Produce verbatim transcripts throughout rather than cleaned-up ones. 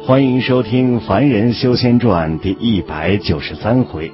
欢迎收听《凡人修仙传》第一百九十三回。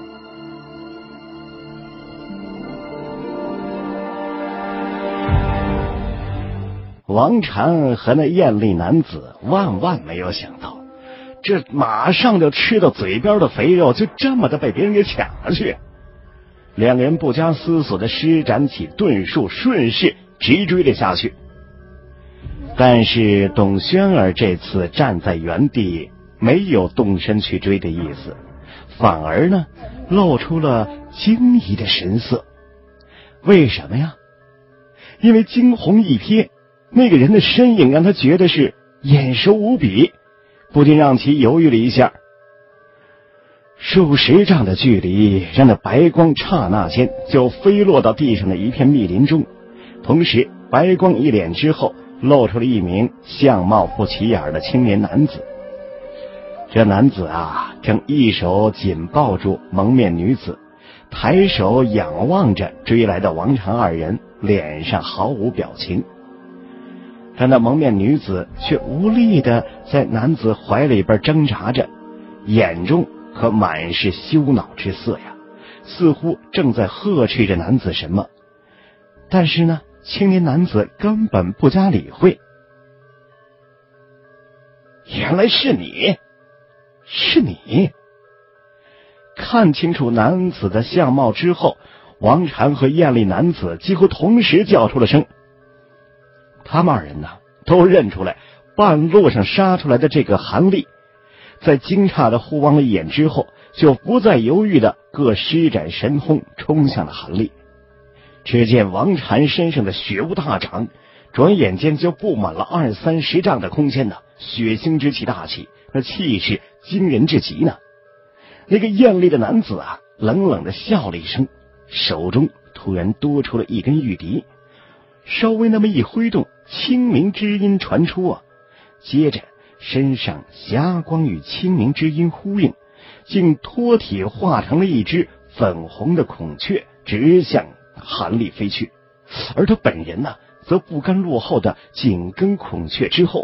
王禅和那艳丽男子万万没有想到，这马上就吃到嘴边的肥肉就这么的被别人给抢了去。两个人不加思索的施展起遁术，顺势直追了下去。但是董轩儿这次站在原地，没有动身去追的意思，反而呢露出了惊疑的神色。为什么呀？因为惊鸿一瞥，那个人的身影让他觉得是眼熟无比，不禁让其犹豫了一下。数十丈的距离，让那白光刹那间就飞落到地上的一片密林中，同时白光一敛之后，露出了一名相貌不起眼的青年男子。这男子啊，正一手紧抱住蒙面女子，抬手仰望着追来的王禅二人，脸上毫无表情。但那蒙面女子却无力地在男子怀里边挣扎着，眼中可满是羞恼之色呀，似乎正在呵斥着男子什么。但是呢，青年男子根本不加理会。原来是你，是你！看清楚男子的相貌之后，王禅和艳丽男子几乎同时叫出了声。他们二人呢，都认出来半路上杀出来的这个韩立，在惊诧的互望了一眼之后，就不再犹豫的各施展神通冲向了韩立。只见王禅身上的血雾大涨，转眼间就布满了二三十丈的空间呢，血腥之气大起，那气势惊人至极呢。那个艳丽的男子啊，冷冷的笑了一声，手中突然多出了一根玉笛，稍微那么一挥动，清明之音传出啊，接着身上霞光与清明之音呼应，竟脱体化成了一只粉红的孔雀，直向韩立飞去。而他本人呢，则不甘落后的紧跟孔雀之后。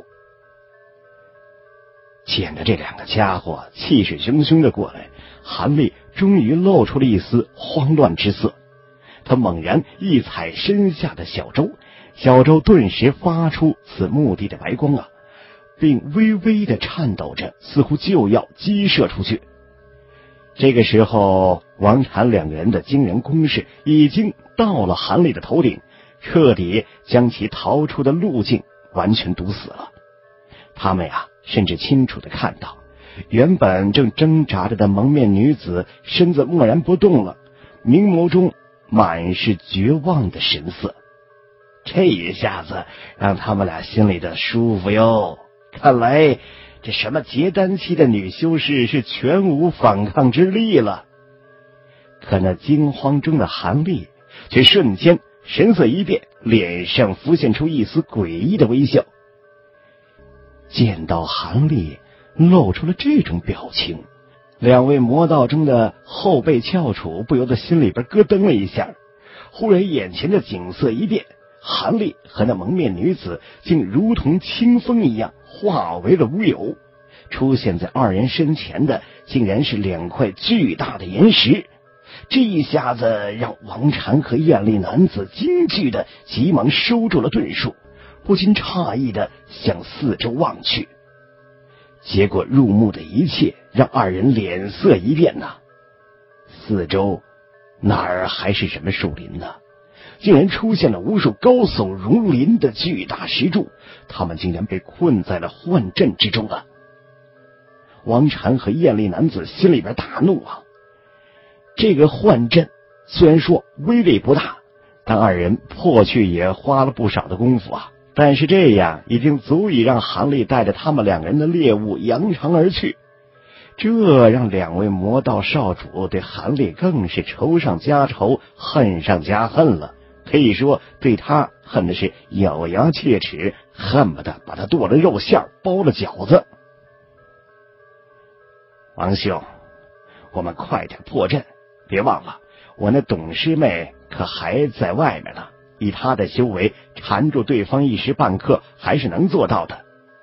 见着这两个家伙气势汹汹的过来，韩立终于露出了一丝慌乱之色。他猛然一踩身下的小舟，小舟顿时发出此目的的白光啊，并微微的颤抖着，似乎就要击射出去。这个时候，王禅两个人的惊人攻势已经到了韩立的头顶，彻底将其逃出的路径完全堵死了。他们呀，甚至清楚地看到，原本正挣扎着的蒙面女子身子蓦然不动了，明眸中满是绝望的神色。这一下子让他们俩心里的舒服哟，看来这什么结丹期的女修士是全无反抗之力了。可那惊慌中的韩立却瞬间神色一变，脸上浮现出一丝诡异的微笑。见到韩立露出了这种表情，两位魔道中的后辈翘楚不由得心里边咯噔了一下。忽然眼前的景色一变，韩立和那蒙面女子竟如同清风一样化为了乌有，出现在二人身前的竟然是两块巨大的岩石。这一下子让王禅和艳丽男子惊惧的急忙收住了遁术，不禁诧异的向四周望去。结果入目的一切让二人脸色一变呐，四周哪儿还是什么树林呢？竟然出现了无数高耸如林的巨大石柱，他们竟然被困在了幻阵之中啊！王禅和艳丽男子心里边大怒啊！这个幻阵虽然说威力不大，但二人破去也花了不少的功夫啊。但是这样已经足以让韩立带着他们两个人的猎物扬长而去，这让两位魔道少主对韩立更是仇上加仇，恨上加恨了，可以说对他恨的是咬牙切齿，恨不得把他剁了肉馅包了饺子。王兄，我们快点破阵，别忘了我那董师妹可还在外面呢，以他的修为缠住对方一时半刻还是能做到的。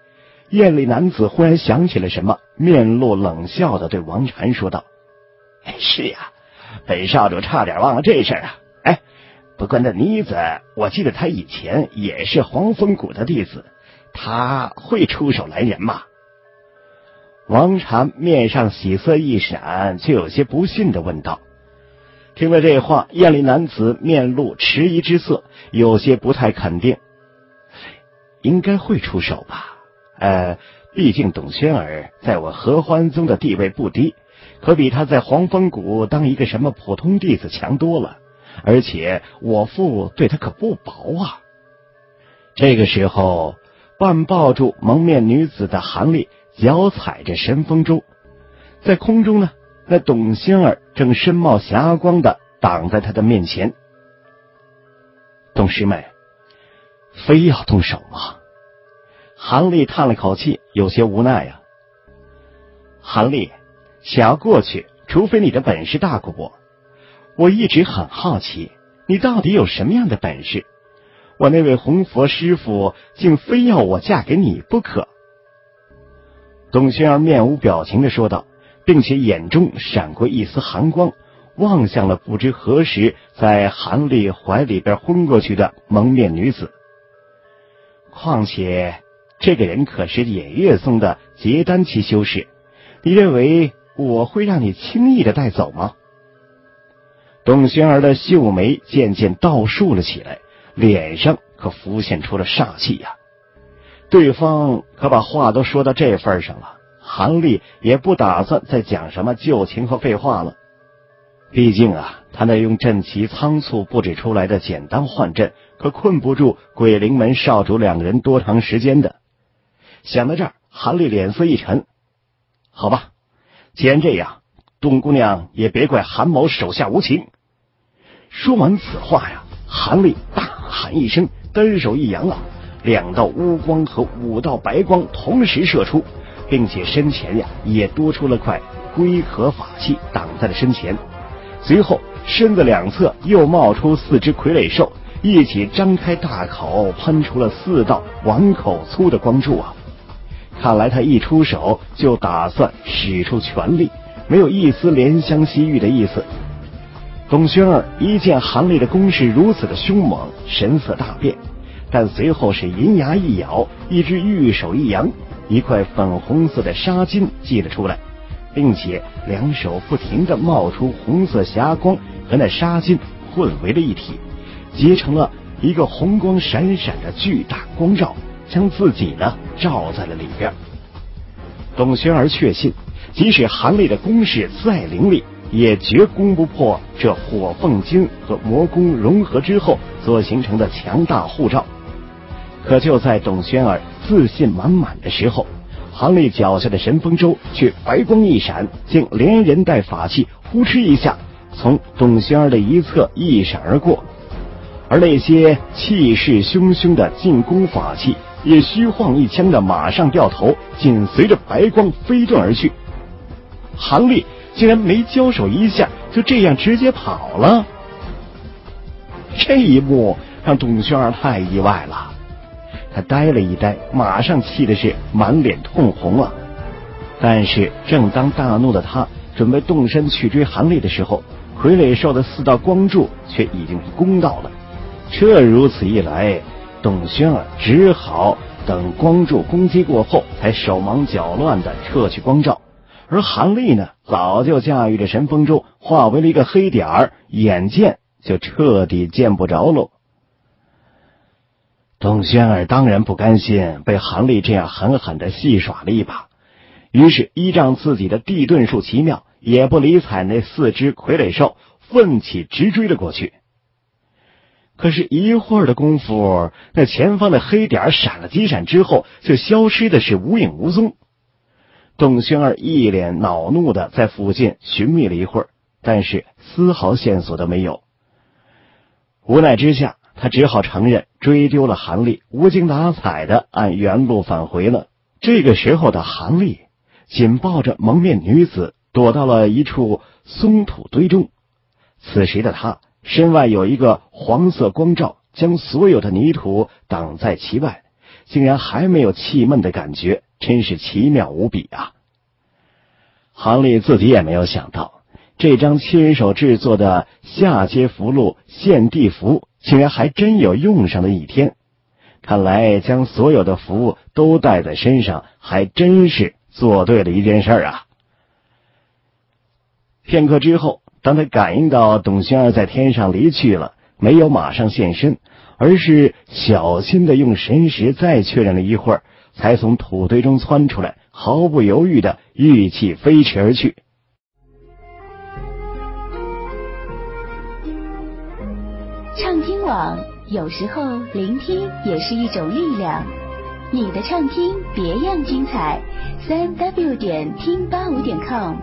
艳丽男子忽然想起了什么，面露冷笑的对王禅说道：“哎，是呀，本少主差点忘了这事儿啊。哎，不过那妮子，我记得她以前也是黄风谷的弟子，她会出手拦人吗？”王禅面上喜色一闪，却有些不信地问道。听了这话，艳丽男子面露迟疑之色，有些不太肯定。应该会出手吧，呃，毕竟董轩儿在我合欢宗的地位不低，可比他在黄风谷当一个什么普通弟子强多了，而且我父对他可不薄啊。这个时候，半抱住蒙面女子的韩立脚踩着神风舟，在空中呢，那董仙儿正身冒霞光的挡在他的面前。董师妹，非要动手吗？韩立叹了口气，有些无奈啊。韩立，想要过去，除非你的本事大过我。我一直很好奇，你到底有什么样的本事？我那位红佛师傅竟非要我嫁给你不可。董轩儿面无表情地说道，并且眼中闪过一丝寒光，望向了不知何时在韩立怀里边昏过去的蒙面女子。况且这个人可是偃月宗的结丹期修士，你认为我会让你轻易的带走吗？董轩儿的秀眉渐渐倒竖了起来，脸上可浮现出了煞气呀、啊。对方可把话都说到这份上了，韩立也不打算再讲什么旧情和废话了。毕竟啊，他那用阵旗仓促布置出来的简单幻阵，可困不住鬼灵门少主两个人多长时间的。想到这儿，韩立脸色一沉。好吧，既然这样，董姑娘也别怪韩某手下无情。说完此话呀，韩立大喊一声，单手一扬啊，两道乌光和五道白光同时射出，并且身前呀也多出了块龟壳法器挡在了身前。随后身子两侧又冒出四只傀儡兽，一起张开大口，喷出了四道碗口粗的光柱啊！看来他一出手就打算使出全力，没有一丝怜香惜玉的意思。董轩儿一见韩立的攻势如此的凶猛，神色大变，但随后是银牙一咬，一只玉手一扬，一块粉红色的纱巾祭了出来，并且两手不停地冒出红色霞光，和那纱巾混为了一体，结成了一个红光闪闪的巨大光罩，将自己呢罩在了里边。董轩儿确信，即使韩立的攻势再凌厉，也绝攻不破这火凤金和魔功融合之后所形成的强大护罩。可就在董轩儿自信满满的时候，韩立脚下的神风舟却白光一闪，竟连人带法器呼哧一下从董轩儿的一侧一闪而过，而那些气势汹汹的进攻法器也虚晃一枪的马上掉头，紧随着白光飞遁而去。韩立竟然没交手一下，就这样直接跑了。这一幕让董轩儿太意外了，他呆了一呆，马上气的是满脸通红啊！但是正当大怒的他准备动身去追韩立的时候，傀儡兽的四道光柱却已经攻到了。这如此一来，董轩儿只好等光柱攻击过后，才手忙脚乱的撤去光罩。而韩立呢，早就驾驭着神风舟化为了一个黑点儿，眼见就彻底见不着喽。董轩儿当然不甘心被韩立这样狠狠的戏耍了一把，于是依仗自己的地遁术奇妙，也不理睬那四只傀儡兽，奋起直追了过去。可是一会儿的功夫，那前方的黑点闪了几闪之后，就消失的是无影无踪。董轩儿一脸恼怒的在附近寻觅了一会儿，但是丝毫线索都没有。无奈之下，他只好承认追丢了韩立，无精打采的按原路返回了。这个时候的韩立紧抱着蒙面女子躲到了一处松土堆中，此时的他身外有一个黄色光罩，将所有的泥土挡在其外， 竟然还没有气闷的感觉，真是奇妙无比啊！韩立自己也没有想到，这张亲手制作的下阶符箓献地符竟然还真有用上的一天。看来将所有的符都带在身上，还真是做对了一件事啊！片刻之后，当他感应到董宣儿在天上离去了，没有马上现身，而是小心地用神识再确认了一会儿，才从土堆中窜出来，毫不犹豫地御气飞驰而去。 畅听网，有时候聆听也是一种力量。你的畅听别样精彩，三 w 点听八五点 com。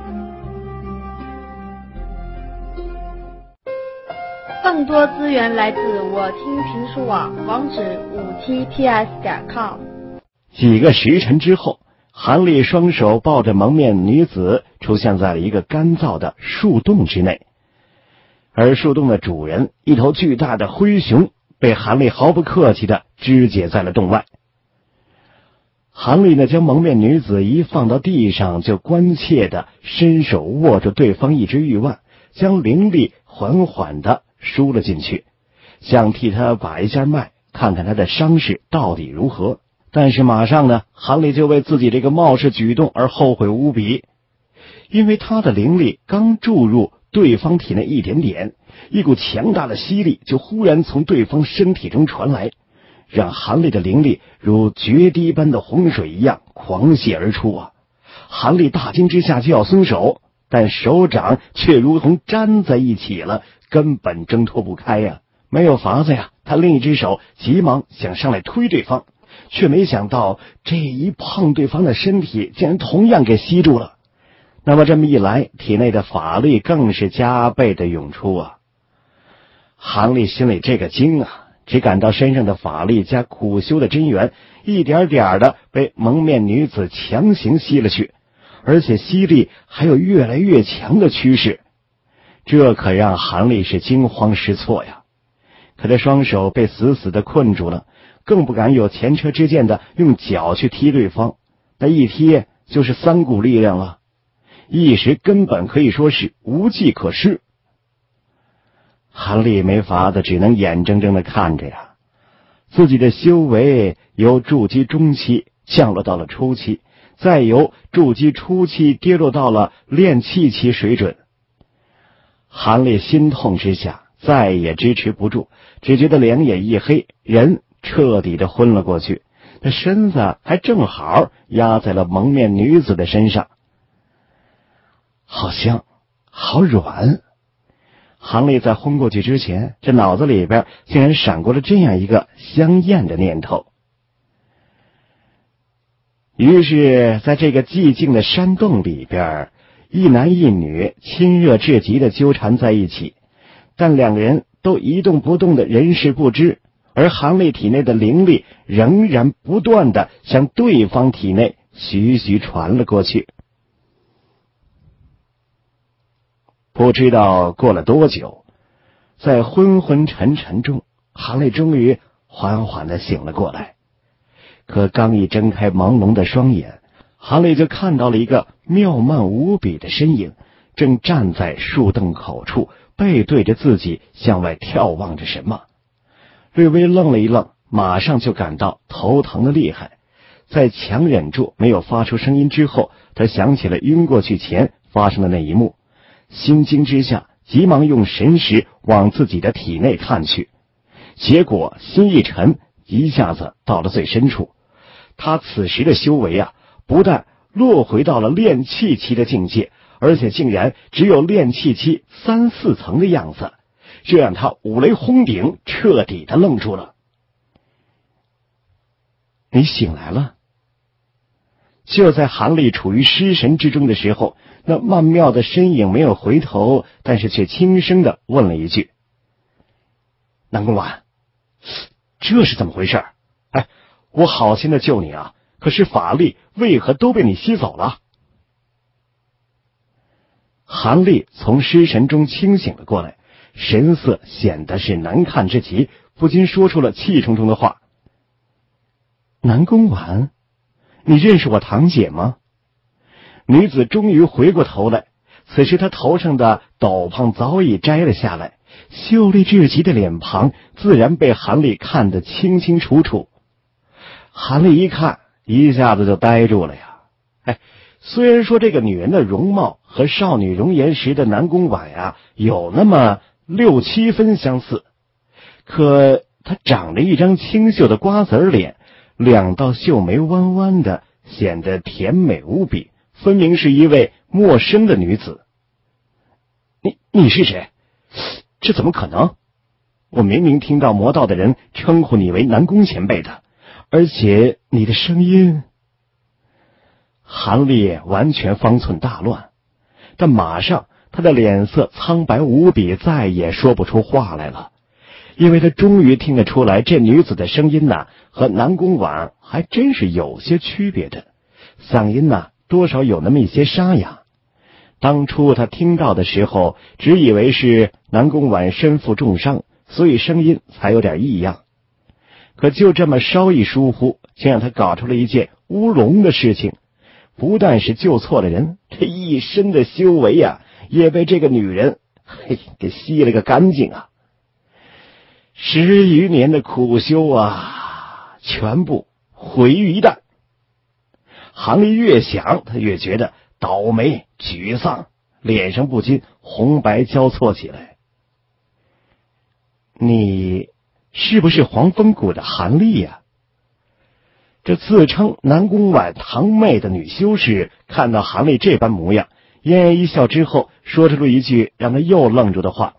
更多资源来自我听评书网，网址五 t p s 点 com。 几个时辰之后，韩立双手抱着蒙面女子出现在了一个干燥的树洞之内，而树洞的主人一头巨大的灰熊被韩立毫不客气地肢解在了洞外。韩立呢，将蒙面女子一放到地上，就关切地伸手握住对方一只玉腕，将灵力缓缓地输了进去，想替他把一下脉，看看他的伤势到底如何。但是马上呢，韩立就为自己这个冒失举动而后悔无比，因为他的灵力刚注入对方体内一点点，一股强大的吸力就忽然从对方身体中传来，让韩立的灵力如决堤般的洪水一样狂泻而出啊！韩立大惊之下就要松手，但手掌却如同粘在一起了，根本挣脱不开呀！没有法子呀，他另一只手急忙想上来推对方，却没想到这一碰，对方的身体竟然同样给吸住了。那么这么一来，体内的法力更是加倍的涌出啊！韩立心里这个惊啊，只感到身上的法力加苦修的真元一点点的被蒙面女子强行吸了去，而且吸力还有越来越强的趋势，这可让韩立是惊慌失措呀！可他双手被死死的困住了，更不敢有前车之鉴的用脚去踢对方，那一踢就是三股力量了，一时根本可以说是无计可施。韩立没法子，只能眼睁睁的看着呀，自己的修为由筑基中期降落到了初期，再由筑基初期跌落到了炼气期水准。韩立心痛之下再也支持不住，只觉得两眼一黑，人彻底的昏了过去，那身子还正好压在了蒙面女子的身上。好香，好软。韩立在昏过去之前，这脑子里边竟然闪过了这样一个香艳的念头。于是在这个寂静的山洞里边，一男一女亲热至极的纠缠在一起，但两个人都一动不动的人事不知，而韩立体内的灵力仍然不断的向对方体内徐徐传了过去。不知道过了多久，在昏昏沉沉中，韩立终于缓缓的醒了过来。可刚一睁开朦胧的双眼，韩立就看到了一个妙曼无比的身影，正站在树洞口处，背对着自己向外眺望着什么。略微愣了一愣，马上就感到头疼的厉害。在强忍住没有发出声音之后，他想起了晕过去前发生的那一幕，心惊之下急忙用神识往自己的体内看去，结果心一沉，一下子到了最深处。他此时的修为啊，不但落回到了炼气期的境界，而且竟然只有炼气期三四层的样子，这让他五雷轰顶，彻底的愣住了。你醒来了。就在韩立处于失神之中的时候，那曼妙的身影没有回头，但是却轻声的问了一句：南宫婉，这是怎么回事？哎，我好心的救你啊，可是法力为何都被你吸走了？韩立从失神中清醒了过来，神色显得是难看之极，不禁说出了气冲冲的话： 南宫婉，你认识我堂姐吗？女子终于回过头来，此时她头上的斗篷早已摘了下来，秀丽至极的脸庞自然被韩立看得清清楚楚。韩立一看，一下子就呆住了呀。哎，虽然说这个女人的容貌和少女容颜时的南宫婉呀有那么六七分相似，可她长着一张清秀的瓜子脸，两道秀眉弯弯的，显得甜美无比，分明是一位陌生的女子。你你是谁？这怎么可能？我明明听到魔道的人称呼你为南宫前辈的，而且你的声音……韩立完全方寸大乱，但马上他的脸色苍白无比，再也说不出话来了，因为他终于听得出来，这女子的声音呐，和南宫婉还真是有些区别的，嗓音呐，多少有那么一些沙哑。当初他听到的时候，只以为是南宫婉身负重伤，所以声音才有点异样。可就这么稍一疏忽，竟让他搞出了一件乌龙的事情。不但是救错了人，这一身的修为啊，也被这个女人嘿给吸了个干净啊！十余年的苦修啊，全部毁于一旦。韩立越想，他越觉得倒霉沮丧，脸上不禁红白交错起来。你是不是黄风谷的韩立呀？这自称南宫婉堂妹的女修士看到韩立这般模样，嫣然一笑之后，说出了一句让他又愣住的话：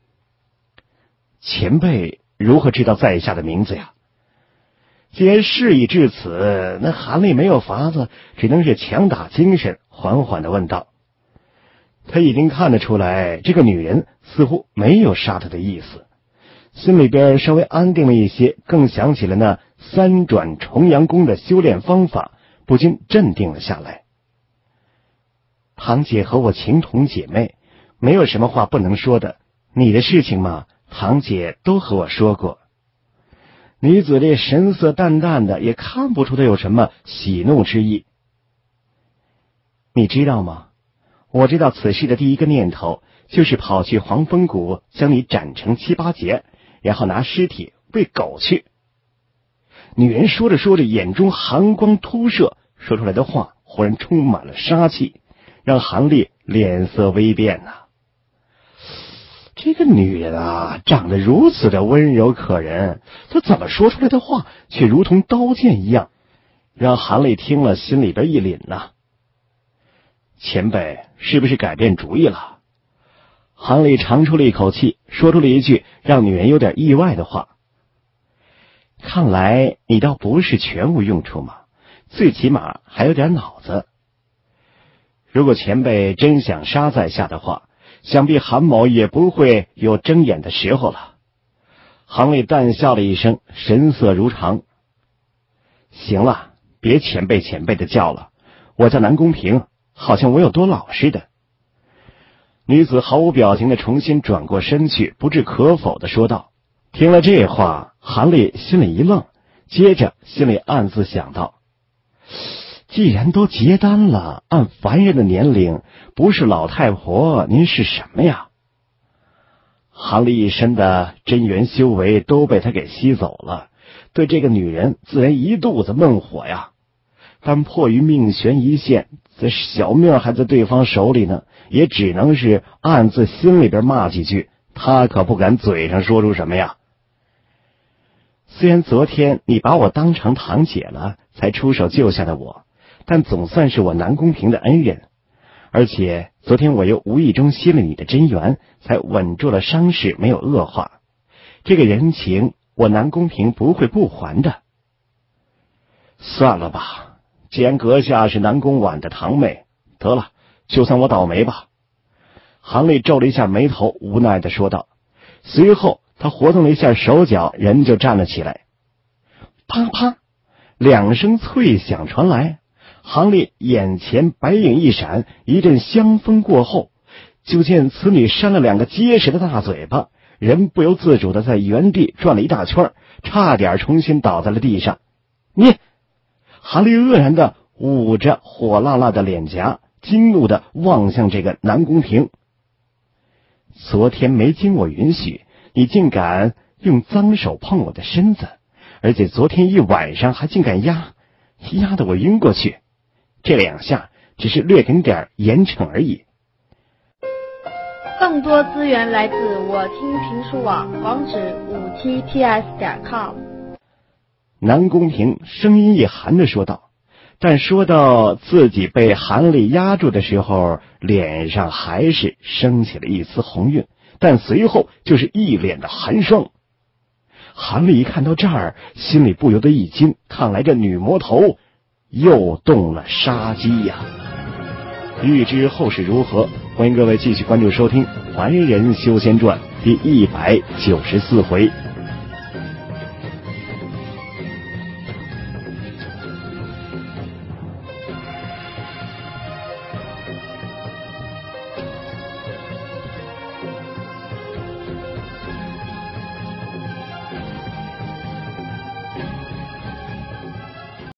前辈如何知道在下的名字呀？既然事已至此，那韩立没有法子，只能是强打精神，缓缓地问道。他已经看得出来，这个女人似乎没有杀他的意思，心里边稍微安定了一些，更想起了那三转重阳功的修炼方法，不禁镇定了下来。堂姐和我情同姐妹，没有什么话不能说的，你的事情嘛，堂姐都和我说过。女子这神色淡淡的，也看不出她有什么喜怒之意。你知道吗？我知道此事的第一个念头就是跑去黄风谷，将你斩成七八节，然后拿尸体喂狗去。女人说着说着，眼中寒光突射，说出来的话忽然充满了杀气，让韩立脸色微变呐、啊。这个女人啊，长得如此的温柔可人，她怎么说出来的话却如同刀剑一样，让韩立听了心里边一凛呐、啊。前辈是不是改变主意了？韩立长出了一口气，说出了一句让女人有点意外的话：看来你倒不是全无用处嘛，最起码还有点脑子。如果前辈真想杀在下的话，想必韩某也不会有睁眼的时候了。韩立淡笑了一声，神色如常。行了，别前辈前辈的叫了，我叫南宫平，好像我有多老似的。女子毫无表情的重新转过身去，不置可否的说道。听了这话，韩立心里一愣，接着心里暗自想到，既然都结丹了，按凡人的年龄，不是老太婆，您是什么呀？韩立一身的真元修为都被他给吸走了，对这个女人自然一肚子闷火呀。但迫于命悬一线，这小命还在对方手里呢，也只能是暗自心里边骂几句，他可不敢嘴上说出什么呀。虽然昨天你把我当成堂姐了，才出手救下的我，但总算是我南宫平的恩人，而且昨天我又无意中吸了你的真元，才稳住了伤势，没有恶化。这个人情，我南宫平不会不还的。算了吧，既然阁下是南宫婉的堂妹，得了，就算我倒霉吧。韩立皱了一下眉头，无奈地说道。随后他活动了一下手脚，人就站了起来。啪啪，两声脆响传来，韩立眼前白影一闪，一阵香风过后，就见此女扇了两个结实的大嘴巴，人不由自主的在原地转了一大圈，差点重新倒在了地上。你韩立愕然的捂着火辣辣的脸颊，惊怒的望向这个南宫平。昨天没经我允许，你竟敢用脏手碰我的身子，而且昨天一晚上还竟敢压压得我晕过去，这两下只是略给你点严惩而已。 更多资源来自我听评书网，网址五 t p s 点 com。 南宫平声音一寒的说道，但说到自己被韩立压住的时候，脸上还是升起了一丝红晕，但随后就是一脸的寒霜。韩立一看到这儿，心里不由得一惊，看来这女魔头又动了杀机呀。欲知后事如何，欢迎各位继续关注收听《凡人修仙传》第一百九十四回。